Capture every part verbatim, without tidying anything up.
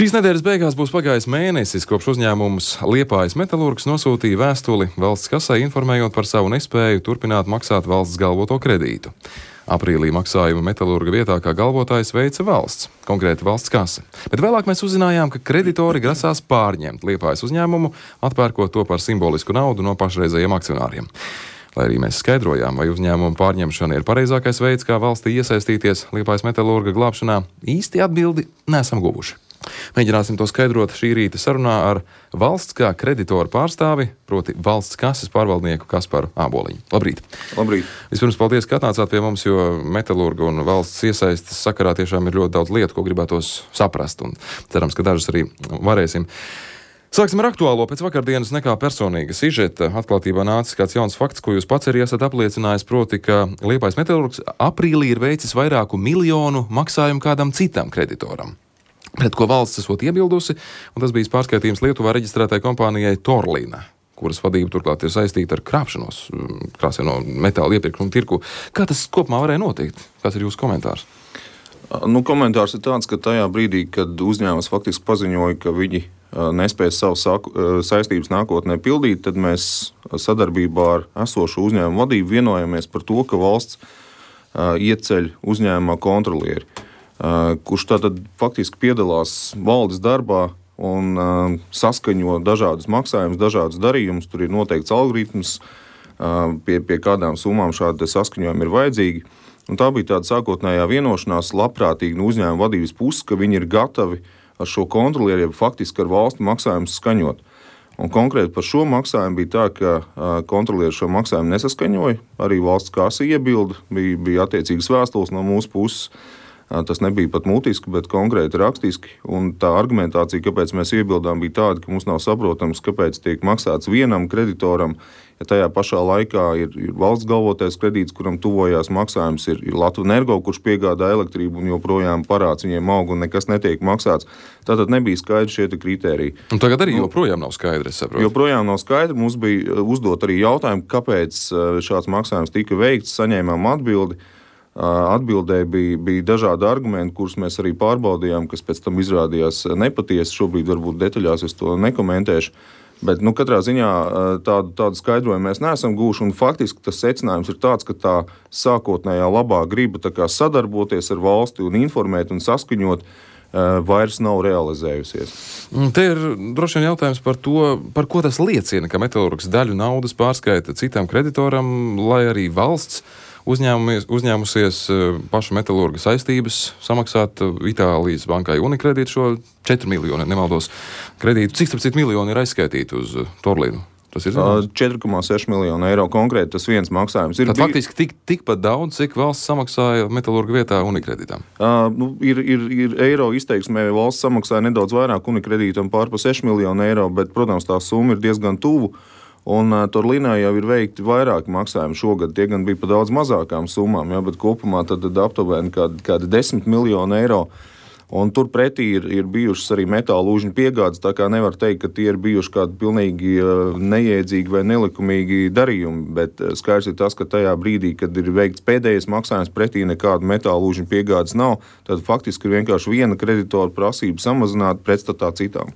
Šīs nedēļas beigās būs pagājis mēnesis, kopš uzņēmums Liepājas Metalurgs nosūtīja vēstuli valsts kasai, informējot par savu nespēju turpināt maksāt valsts galvoto kredītu. Aprīlī maksājumu Metalurga vietā kā galvotājs veica valsts, konkrēti valsts kase. Bet vēlāk mēs uzzinājām, ka kreditori grasās pārņemt Liepājas uzņēmumu, atpērkot to par simbolisku naudu no pašreizējiem akcionāriem. Lai arī mēs skaidrojām, vai uzņēmuma pārņemšana ir pareizākais veids, kā valstī iesaistīties Liepājas Metalurga glābšanā, īsti atbildi neesam guvuši. Mēģināsim to skaidrot šī rīta sarunā ar valsts kā kreditoru pārstāvi, proti valsts kases pārvaldnieku Kasparu Āboliņu. Labrīt! Labrīt! Vispirms paldies, ka atnācāt pie mums, jo Metalurga un valsts iesaistes sakarā tiešām ir ļoti daudz lietu, ko gribētos saprast, un cerams, ka dažas arī varēsim. Sāksim ar aktuālo. Pēc vakardienas nekā personīga sižeta atklātībā nācis kāds jauns fakts, ko jūs pats arī esat apliecinājis, proti, ka Liepājas Metalurgs aprīlī ir veicis vairāku miljonu maksājumu kādam citam kreditoram, pret ko valsts esot iebildusi, un tas bijis pārskaitījums Lietuvā reģistrētai kompānijai Torlina, kuras vadība turklāt ir saistīta ar krāpšanos, krāsē no metāla iepirkumu tirku. Kā tas kopumā varēja notikt? Kāds ir jūsu komentārs? Nu, komentārs ir tāds, ka tajā brīdī, kad uzņēmums faktiski paziņoja, ka viņi nespēs savu saku, saistības nākotnē pildīt, tad mēs sadarbībā ar esošu uzņēmumu vadību vienojamies par to, ka valsts ieceļ uzņēmumā kontrolieri, kurš tātad faktiski piedalās valdes darbā un uh, saskaņo dažādus maksājumus, dažādus darījumus. Tur ir noteikts algoritms, uh, pie, pie kādām summām šādi saskaņojumi ir vajadzīgi. Un tā bija tāda sākotnējā vienošanās labprātīgi no uzņēmuma vadības puses, ka viņi ir gatavi ar šo kontrolieri, ja faktiski ar valstu maksājumus skaņot. Un konkrēti par šo maksājumu bija tā, ka uh, kontrolieri šo maksājumu nesaskaņoja, arī valsts kase iebilda, bija, bija attiecīgas vēstules no mūsu puses. Tas nebija pat mutiski, bet konkrēti rakstiski. Un tā argumentācija, kāpēc mēs iebildām, bija tāda, ka mums nav saprotams, kāpēc tiek maksāts vienam kreditoram, ja tajā pašā laikā ir, ir valsts galvotais kredīts, kuram tuvojās maksājums, ir, ir Latvenergo, kurš piegādā elektrību un joprojām parāds viņiem aug un nekas netiek maksāts. Tātad nebija skaidri šie kriteriji. Un tagad arī joprojām nav skaidri, es saprotu. Joprojām nav skaidri. Mums bija uzdot arī jautājumu, kāpēc šāds maksājums tika veikts, saņēmām atbildi. Atbildē bija, bija dažādi argumenti, kurus mēs arī pārbaudījām, kas pēc tam izrādījās nepatiesi. Šobrīd varbūt detaļās es to nekomentēšu. Bet nu, katrā ziņā tādu, tādu skaidrojumu mēs neesam gūši. Un faktiski tas secinājums ir tāds, ka tā sākotnējā labā griba tā kā sadarboties ar valsti un informēt un saskaņot vairs nav realizējusies. Te ir droši vien jautājums par to, par ko tas liecina, ka Metalurgs daļu naudas pārskaita citam kreditoram, lai arī valsts uzņēmusies paša Metalurga saistības samaksāt Itālijas bankai Unikredīt šo četru miljonu, nemaldos, kredītu. Cik starp citu miljoni ir aizskaitīti uz Torlinu? Tas ir četri komā seši miljoni eiro konkrēti, tas viens maksājums. Ir Tad faktiski tik, tikpat daudz, cik valsts samaksāja Metalurga vietā Unikredītam? Uh, nu, ir, ir, ir eiro izteiksmē, valsts samaksāja nedaudz vairāk Unikredītam, pār pa seši miljonu eiro, bet, protams, tā summa ir diezgan tuvu. Un uh, Torlinā jau ir veikti vairāki maksājumi šogad, tie gan bija pa daudz mazākām summām, ja, bet kopumā tad, tad aptuveni kādi, kādi desmit miljoni eiro. Un turpretī ir, ir bijušas arī metāla lūžņu piegādes, tā kā nevar teikt, ka tie ir bijuši kādi pilnīgi uh, neiedzīgi vai nelikumīgi darījumi, bet uh, skaidrs ir tas, ka tajā brīdī, kad ir veikts pēdējais maksājums, pretī nekāda metāla lūžņu piegādes nav, tad faktiski ir vienkārši viena kreditora prasība samazināt pretstatā citām.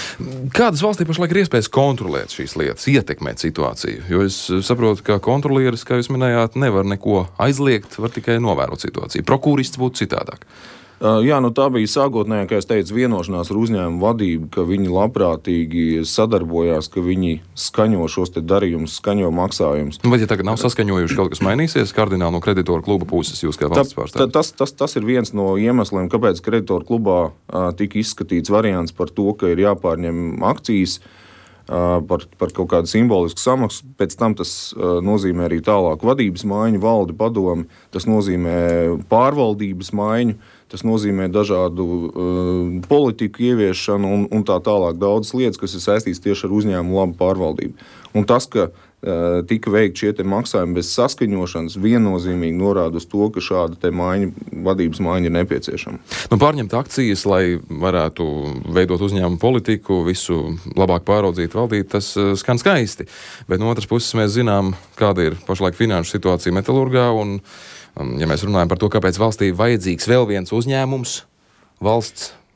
Kādas valstī pašlaik ir iespējas kontrolēt šīs lietas, ietekmēt situāciju? Jo es saprotu, ka kontrolieris, kā jūs minējāt, nevar neko aizliegt, var tikai novērot situāciju. Prokurorists būtu citādāk. Jā, nu tā bija sākotnējā, kā es teicu, vienošanās ar uzņēmumu vadību, ka viņi labprātīgi sadarbojās, ka viņi skaņo šos te darījumus, skaņo maksājumus. Vai ja tagad nav saskaņojuši, kaut kas mainīsies kardināli no kreditoru kluba puses, jūs kā valsts pārstāvji? Tas, tas, tas ir viens no iemesliem, kāpēc kreditoru klubā uh, tika izskatīts variants par to, ka ir jāpārņem akcijas uh, par, par kaut kādu simbolisku samaksu. Pēc tam tas uh, nozīmē arī tālāk vadības maiņu, valdi, padomi, tas nozīmē pārvaldības maiņu. Tas nozīmē dažādu uh, politiku ieviešanu un, un tā tālāk daudzas lietas, kas ir saistīts tieši ar uzņēmumu labu pārvaldību. Un tas, ka uh, tika veikt šie te maksājumi bez saskaņošanas, viennozīmīgi norāda uz to, ka šāda te maiņa, vadības maiņa ir nepieciešama. Nu, pārņemt akcijas, lai varētu veidot uzņēmumu politiku, visu labāk pāraudzīt, valdīt, tas uh, skan skaisti. Bet no otras puses mēs zinām, kāda ir pašlaik finanšu situācija Metalurgā un Ja mēs runājam par to, kāpēc valstī vajadzīgs vēl viens uzņēmums, valsts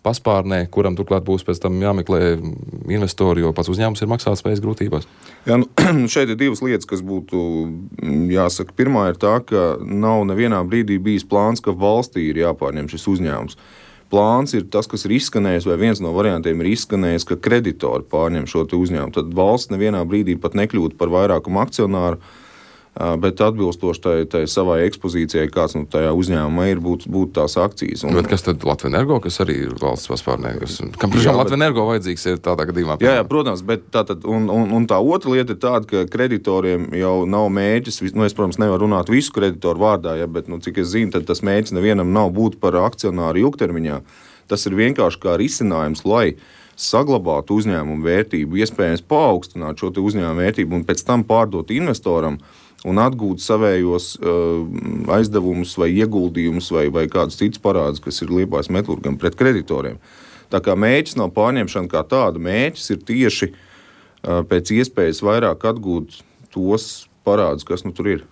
paspārnē, kuram turklāt būs pēc tam jāmeklē investori, jo pats uzņēmums ir maksātspējas grūtībās? Jā, nu, šeit ir divas lietas, kas būtu jāsaka. Pirmā ir tā, ka nav nevienā brīdī bijis plāns, ka valstī ir jāpārņem šis uzņēmums. Plāns ir tas, kas ir izskanējis, vai viens no variantiem ir izskanējis, ka kreditori pārņem šo uzņēmumu. Tad valsts nevienā brīdī pat nekļūtu par vairākumu akcionāru, bet atbilstoši tai, tai savai ekspozīcijai, kāds nu tajā uzņēmumā ir, būtu būt tās akcijas. Un, bet kas tad Latvenergo, kas arī ir valsts paspārnē? Kas, kam priekšām Latvenergo vajadzīgs ir tādā gadījumā? Jā, jā, protams, bet tātad, un, un, un tā otra lieta ir tāda, ka kreditoriem jau nav mērķis, nu es, protams, nevaru runāt visu kreditoru vārdā, ja, bet, nu, cik es zinu, tad tas mērķis nevienam nav būt par akcionāru ilgtermiņā. Tas ir vienkārši kā risinājums, lai saglabātu uzņēmumu vērtību, iespējams paaugstināt šo te uzņēmumu vērtību un pēc tam pārdot investoram un atgūt savējos uh, aizdevumus vai ieguldījumus vai, vai kādus citus parādus, kas ir Liepājas metalurgam pret kreditoriem. Tā kā mērķis nav pārņemšana kā tāda, mērķis ir tieši uh, pēc iespējas vairāk atgūt tos parādus, kas nu tur ir.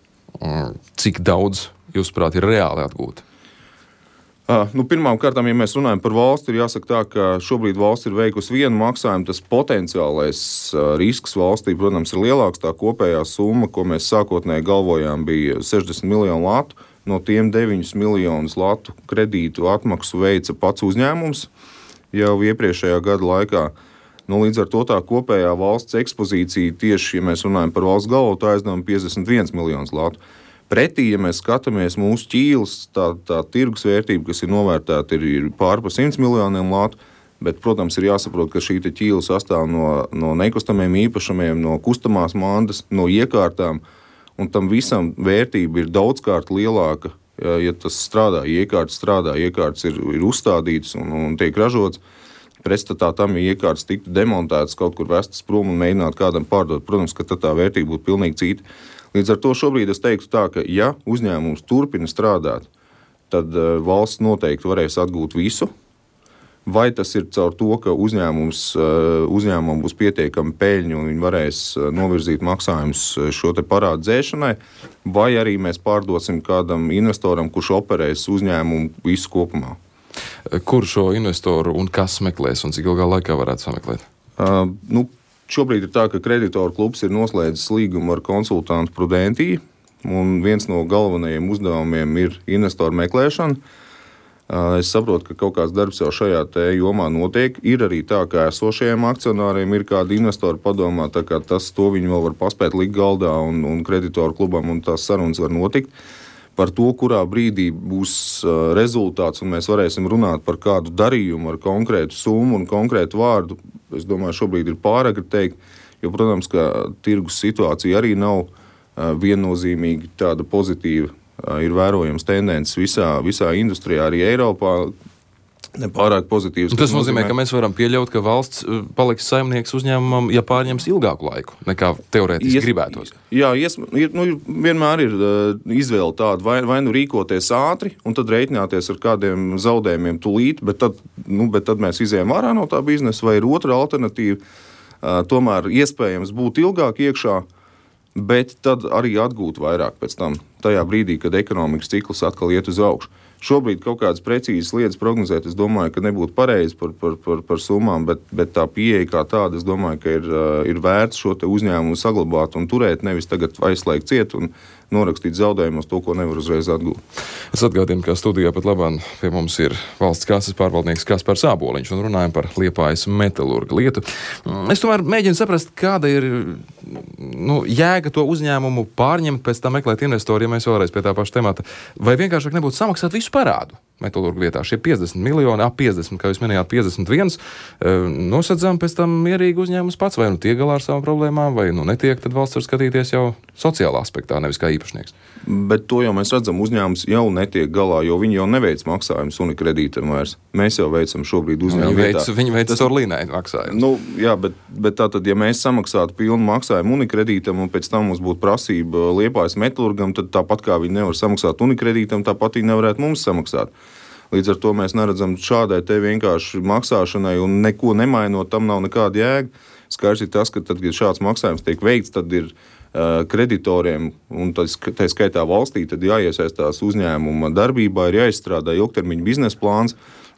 Cik daudz, jūsuprāt, ir reāli atgūt? Uh, nu, pirmām kārtām, ja mēs runājam par valsti, ir jāsaka tā, ka šobrīd valsts ir veikusi vienu maksājumu. Tas potenciālais uh, risks valstī, protams, ir lielāks. Tā kopējā summa, ko mēs sākotnēji galvojām, bija sešdesmit miljonu latu. No tiem deviņus miljonus latu kredītu atmaksu veica pats uzņēmums jau iepriekšējā gada laikā. Nu, līdz ar to tā kopējā valsts ekspozīcija tieši, ja mēs runājam par valsts galvotu aizdevumu, piecdesmit viens miljonus latu. Pretī, ja mēs skatāmies mūsu ķīles, tā, tā tirgus vērtība, kas ir novērtēta, ir, ir pār par simts miljoniem latu, bet, protams, ir jāsaprot, ka šī ķīle sastāv no, no nekustamiem īpašumiem, no kustamās mantas, no iekārtām, un tam visam vērtība ir daudzkārt lielāka, ja, ja tas strādā, ja iekārtas strādā, iekārtas ir, ir uzstādītas un, un tiek ražotas. Pretstatā tam, ja iekārtas tiktu demontētas, kaut kur vestas prom un mēģināt kādam pārdot, protams, ka tā vērtība būtu pilnīgi cita. Līdz ar to šobrīd es teiktu tā, ka ja uzņēmums turpina strādāt, tad uh, valsts noteikti varēs atgūt visu. Vai tas ir caur to, ka uzņēmums, uh, uzņēmumam būs pietiekami peļņu un viņi varēs uh, novirzīt maksājumus šo te parādu dzēšanai, vai arī mēs pārdosim kādam investoram, kurš operēs uzņēmumu visu kopumā. Kur šo investoru un kas meklēs un cik ilgā laikā varētu sameklēt? Uh, nu, Šobrīd ir tā, ka kreditoru klubs ir noslēdzis līgumu ar konsultantu Prudentī, un viens no galvenajiem uzdevumiem ir investoru meklēšana. Es saprotu, ka kaut kāds darbs jau šajā te jomā notiek. Ir arī tā, ka esošajiem akcionāriem ir kādi investori padomā, tā kā tas to viņi vēl var paspēt likt galdā un, un kreditoru klubam, un tās sarunas var notikt. Par to, kurā brīdī būs uh, rezultāts, un mēs varēsim runāt par kādu darījumu ar konkrētu summu un konkrētu vārdu, es domāju, šobrīd ir pāragri teikt, jo, protams, ka tirgus situācija arī nav uh, viennozīmīgi tāda pozitīva. Uh, ir vērojams tendences visā, visā industrijā, arī Eiropā. Nepārāk pozitīvs. Tas nozīmē, ka mēs varam pieļaut, ka valsts paliks saimnieks uzņēmumam, ja pārņems ilgāku laiku, nekā teorētiski ies, gribētos. Jā, ies, ir, nu, vienmēr ir uh, izvēle tāda, vai, vai nu rīkoties ātri, un tad rēķināties ar kādiem zaudējumiem tulīt, bet tad, nu, bet tad mēs izējām ārā no tā biznesa, vai ir otra alternatīva, uh, tomēr iespējams būt ilgāk iekšā, bet tad arī atgūt vairāk pēc tam, tajā brīdī, kad ekonomikas cikls atkal iet uz augšu. Šobrīd kaut kādas precīzas lietas prognozēt, es domāju, ka nebūtu pareizi par, par, par, par summām, bet, bet tā pieeja kā tāda, es domāju, ka ir, ir vērts šo te uzņēmumu saglabāt un turēt, nevis tagad aizslēgt ciet un norakstīt zaudējumus to, ko nevar uzreiz atgūt. Es atgādinu, ka studijā pat labāk pie mums ir valsts kases pārvaldnieks Kaspars Āboliņš un runājam par Liepājas metalurga lietu. Es tomēr mēģinu saprast, kāda ir nu, jēga to uzņēmumu pārņemt, pēc tam meklēt investori, ja mēs vēlreiz pie tā paša temata. Vai vienkāršāk nebūtu samaksāt visu parādu metalurgu vietā? Šie piecdesmit miljoni, ap piecdesmit, kā jūs minējāt, piecdesmit viens, nosadzām pēc tam mierīgi uzņēmums pats, vai nu tiek galā ar savām problēmām, vai nu netiek, tad valsts var skatīties jau sociālā aspektā, nevis kā īpašnieks. Bet to jau mēs redzam, uzņēmums jau netiek galā, jo viņi jau neveic maksājumus unikredītam vairs. Mēs jau veicam šobrīd uzņēmumu viņi vietā. Veic, viņi veic Tas, Storlīnai maksājumus. Nu, jā, bet, bet tātad, ja mēs samaksātu pilnu maksājumu unikredītam un pēc tam mums būtu prasība Liepājas metalurgam, tad tāpat kā viņi nevar samaksāt unikredītam, tāpat viņi nevarētu mums samaksāt. Līdz ar to mēs neredzam šādai te vienkārši maksāšanai un neko nemainot, tam nav nekāda jēga. Skaidrs ir tas, ka tad, kad šāds maksājums tiek veikts, tad ir uh, kreditoriem un tā skaitā valstī, tad jāiesaistās uzņēmuma darbībā, ir jāizstrādā ilgtermiņa biznesa plāns,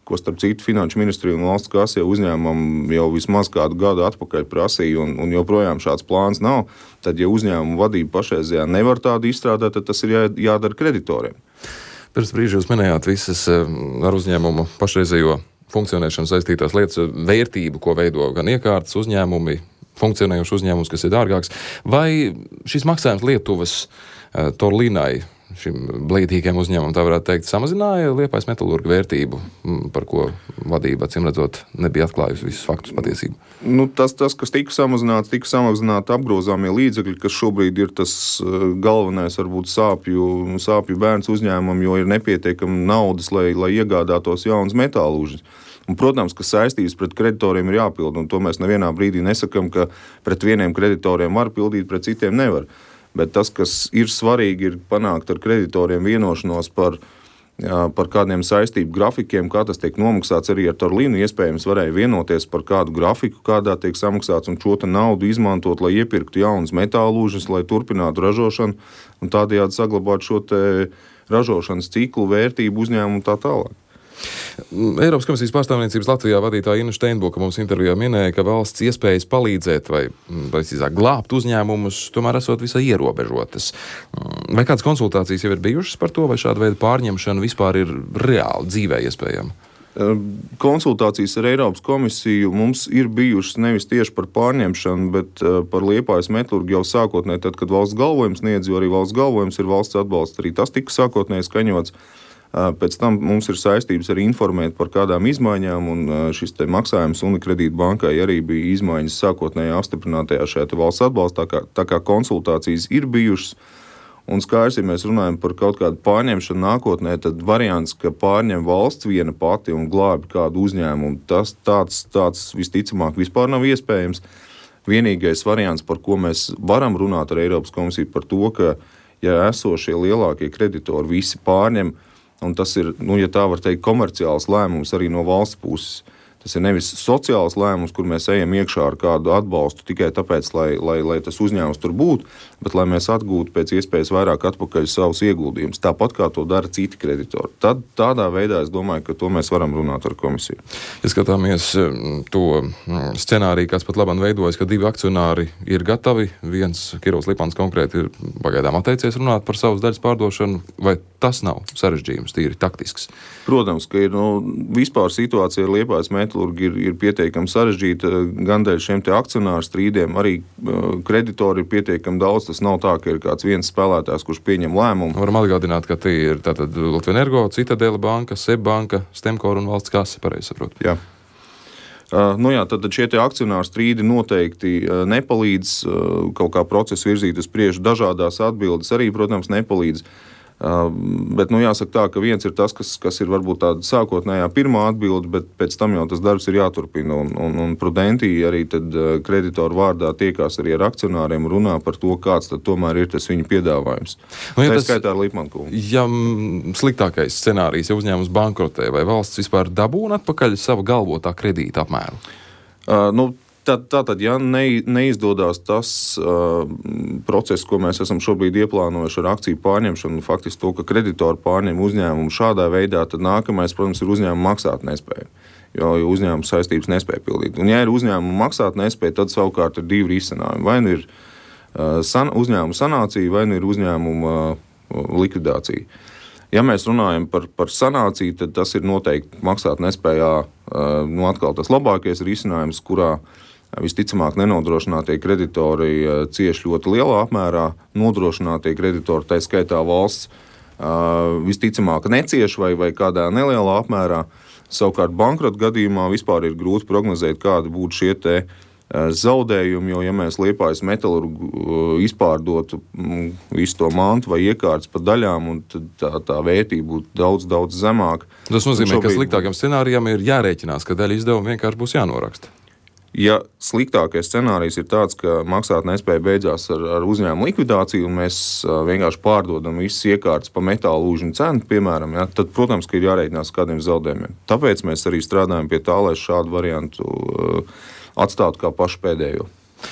ko starp citu Finanšu ministrija un valsts kase uzņēmumam jau vismaz kādu gadu atpakaļ prasīja, un, un joprojām šāds plāns nav, tad, ja uzņēmuma vadība pašreizējā nevar tādu izstrādāt, tad tas ir jā, jādara kreditoriem. Pirms brīža jūs minējāt visas ar uzņēmumu pašreizējo funkcionēšanu saistītās lietas, vērtību, ko veido gan iekārtas uzņēmumi, funkcionējuši uzņēmums, kas ir dārgāks. Vai šis maksājums Lietuvas uh, Torlinai, šim blīdīgiem uzņēmumam, tā varētu teikt, samazināja Liepājas metalurga vērtību, par ko vadība, acīm redzot, nebija atklājusi visus faktus patiesību? Nu, tas, tas, kas tika samazināts, tika samazināti apgrozāmie līdzekļi, kas šobrīd ir tas galvenais, varbūt sāpju, sāpju bērns uzņēmumam, jo ir nepietiekama naudas, lai, lai iegādātos jaunas metālūžas. Un, protams, ka saistības pret kreditoriem ir jāpild, un to mēs nevienā brīdī nesakam, ka pret vieniem kreditoriem var pildīt, pret citiem nevar. Bet tas, kas ir svarīgi, ir panākt ar kreditoriem vienošanos par, jā, par kādiem saistību grafikiem, kā tas tiek nomaksāts. Arī ar Torlinu iespējams varēja vienoties par kādu grafiku, kādā tiek samaksāts, un šo naudu izmantot, lai iepirktu jaunas metālūžas, lai turpinātu ražošanu un tādējādi saglabātu šo te ražošanas ciklu, vērtību uzņēmumu un tā tālāk. Eiropas komisijas pārstāvniecības Latvijā vadītāja Ina Steinboka mums intervijā minēja, ka valsts iespējas palīdzēt vai, precīzāk, glābt uzņēmumus tomēr esot visai ierobežotas. Vai kādas konsultācijas jau ir bijušas par to, vai šāda veida pārņemšana vispār ir reāli dzīvē iespējama? Konsultācijas ar Eiropas komisiju mums ir bijušas nevis tieši par pārņemšanu, bet par Liepājas metalurgu jau sākotnēji, tad, kad valsts galvojums sniedz, jo arī valsts galvojums ir valsts atbalsts, arī tas tika sākotnēji skaņots. Pēc tam mums ir saistības arī informēt par kādām izmaiņām, un šis te maksājums Unikredīt bankai arī bija izmaiņas sākotnējā apstiprinātajā šajā valsts atbalstā, tā kā, tā kā konsultācijas ir bijušas. Un skaidrs, ja mēs runājam par kaut kādu pārņemšanu nākotnē, tad variants, ka pārņem valsts viena pati un glābi kādu uzņēmumu, tas tāds, tāds visticamāk vispār nav iespējams. Vienīgais variants, par ko mēs varam runāt ar Eiropas komisiju, par to, ka ja esošie lielākie kreditori visi pārņem, un tas ir, nu, ja tā var teikt, komerciāls lēmums arī no valsts puses. Tas ir nevis sociāls lēmums, kur mēs ejam iekšā ar kādu atbalstu tikai tāpēc, lai, lai, lai tas uzņēmums tur būtu, bet lai mēs atgūtu pēc iespējas vairāk atpakaļ savus ieguldījumus, tāpat kā to dara citi kreditori. Tad tādā veidā es domāju, ka to mēs varam runāt ar komisiju. Ja skatāmies to scenāriju, kas pat labāk veidojas, ka divi akcionāri ir gatavi, viens Kirovs Lipans konkrēti ir pagaidām atteicies runāt par savas daļas pārdošanu, vai tas nav sarežģījums, tīri taktisks? Protams, ka ir, nu, vispār situācija ar Liepājas metalurgu ir, ir pietiekami sarežģīta, gan dēļ šiem te akcionāru strīdiem, arī uh, kreditori ir pietiekami daudz, tas nav tā, ka ir kāds viens spēlētājs, kurš pieņem lēmumu. Varam atgādināt, ka tie ir tātad Latvenergo, Citadela banka, Seb banka, Stemkor un valsts kase, pareizi saprotu. Jā. Uh, nu jā, tad šie te akcionāru strīdi noteikti uh, nepalīdz uh, kaut kā procesu virzīt uz priekšu, dažādās atbildes arī, protams, nepalīdz. Uh, bet, nu, jāsaka tā, ka viens ir tas, kas, kas ir varbūt tāda sākotnējā pirmā atbilde, bet pēc tam jau tas darbs ir jāturpina. Un, un, un prudenti arī tad uh, kreditoru vārdā tiekās arī ar akcionāriem runā par to, kāds tad tomēr ir tas viņu piedāvājums. Nu, ja tā tas, skaitā ar Lipmankungu. Ja sliktākais scenārijs, ja uzņēmums bankrotē, vai valsts vispār dabūna atpakaļ savu galvotā kredīta apmēru? Uh, nu, Tad, tātad, ja ne, neizdodas tas uh, process, ko mēs esam šobrīd ieplānojuši ar akciju pārņemšanu, faktiski to, ka kreditori pārņem uzņēmumu šādā veidā, tad nākamais, protams, ir uzņēmuma maksāt nespēja, jo uzņēmuma saistības nespēja pildīt. Un ja ir uzņēmuma maksāt nespēja, tad savukārt ir divi risinājumi. Vai nu ir uh, san, uzņēmuma sanācija, vai nu ir uzņēmuma uh, likvidācija. Ja mēs runājam par, par sanāciju, tad tas ir noteikti maksāt nespējā, uh, nu atkal tas labākais risinājums, kurā visticamāk nenodrošinātie kreditori cieš ļoti lielā apmērā, nodrošinātie kreditori, tā skaitā valsts, visticamāk necieš vai, vai kādā nelielā apmērā. Savukārt bankrota gadījumā vispār ir grūti prognozēt, kādi būtu šie te zaudējumi, jo ja mēs Liepājas metalurgu izpārdotu visu to mantu vai iekārtas pa daļām, un tad tā, tā vērtība būtu daudz, daudz zemāka. Tas nozīmē, šobrīd, ka sliktākam scenārijam ir jārēķinās, ka daļa izdevuma vienkārši būs jānoraksta. Ja sliktākais scenārijs ir tāds, ka maksāt nespēja beidzās ar, ar uzņēmumu likvidāciju un mēs vienkārši pārdodam visas iekārtas pa metālu lūžņu cenu, piemēram, ja, tad, protams, ka ir jārēķinās kādiem zaudējumiem. Tāpēc mēs arī strādājam pie tā, lai šādu variantu uh, atstātu kā pašu pēdējo.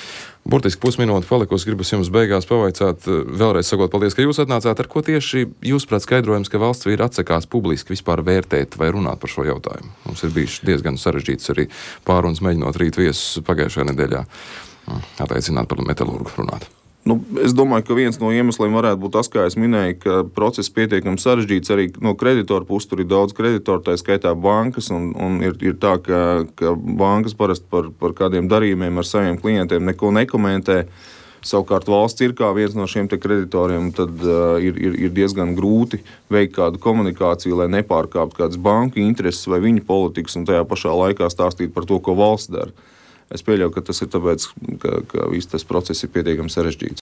Burtiski pusminūte palikusi. Gribas jums beigās pavaicāt, vēlreiz sakot paldies, ka jūs atnācāt. Ar ko tieši jūs prāt skaidrojums, ka valsts vīri atsakās publiski vispār vērtēt vai runāt par šo jautājumu? Mums ir bijuši diezgan sarežģīts arī pārunas mēģinot rīt viesus pagājušajā nedēļā attaicināt par metalurgu runāt. Nu, es domāju, ka viens no iemesliem varētu būt tas, kā es minēju, ka process pietiekami sarežģīts arī no kreditoru puses. Tur ir daudz kreditoru, tā skaitā bankas, un, un ir, ir tā, ka, ka bankas parasti par, par kādiem darījumiem ar saviem klientiem neko nekomentē. Savukārt valsts ir kā viens no šiem te kreditoriem, tad uh, ir, ir, ir diezgan grūti veikt kādu komunikāciju, lai nepārkāptu kādas banku intereses vai viņu politikas, un tajā pašā laikā stāstīt par to, ko valsts dara. Es pieļauju, ka tas ir tāpēc, ka, ka viss tas process ir pietiekami sarežģīts.